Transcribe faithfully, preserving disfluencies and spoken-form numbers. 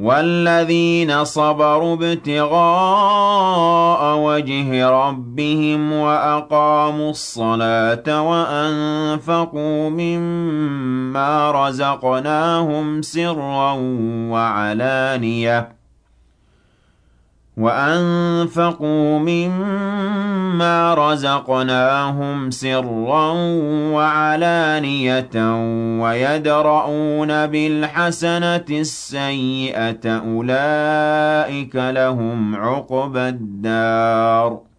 وَالَّذِينَ صَبَرُوا ابْتِغَاءَ وَجْهِ رَبِّهِمْ وَأَقَامُوا الصَّلَاةَ وَأَنفَقُوا مِمَّا رَزَقْنَاهُمْ سِرًّا وَعَلَانِيَةً وَأَنفَقُوا مِمَّا رَزَقْنَاهُمْ سِرًّا وَعَلَانِيَةً وَيَدْرَءُونَ بِالْحَسَنَةِ السَّيِّئَةَ أُولَٰئِكَ لَهُمْ عُقْبَى الدَّارِ